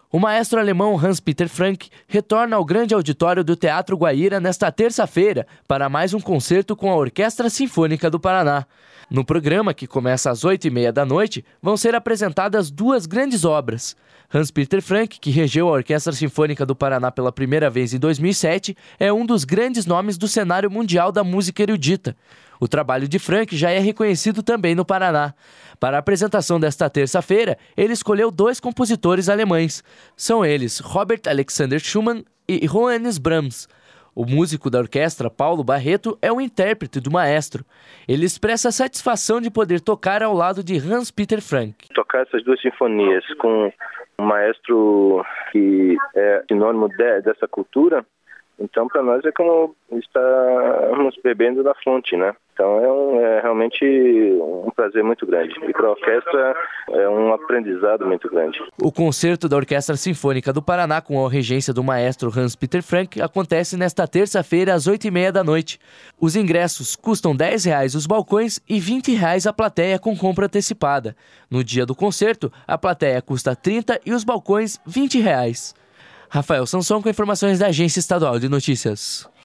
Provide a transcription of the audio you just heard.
O maestro alemão Hans-Peter Frank retorna ao grande auditório do Teatro Guaíra nesta terça-feira para mais um concerto com a Orquestra Sinfônica do Paraná. No programa, que começa às 8h30 da noite, vão ser apresentadas duas grandes obras. Hans-Peter Frank, que regeu a Orquestra Sinfônica do Paraná pela primeira vez em 2007, é um dos grandes nomes do cenário mundial da música erudita. O trabalho de Frank já é reconhecido também no Paraná. Para a apresentação desta terça-feira, ele escolheu dois compositores alemães. São eles Robert Alexander Schumann e Johannes Brahms. O músico da orquestra, Paulo Barreto, é o intérprete do maestro. Ele expressa a satisfação de poder tocar ao lado de Hans-Peter Frank. Tocar essas duas sinfonias com um maestro que é sinônimo dessa cultura, então para nós é como estarmos bebendo da fonte, né? Então é realmente um prazer muito grande. E para a orquestra é um aprendizado muito grande. O concerto da Orquestra Sinfônica do Paraná com a regência do maestro Hans-Peter Frank acontece nesta terça-feira às 8h30 da noite. Os ingressos custam R$10 os balcões e R$20 a plateia com compra antecipada. No dia do concerto, a plateia custa R$30 e os balcões R$20. Rafael Sanson com informações da Agência Estadual de Notícias.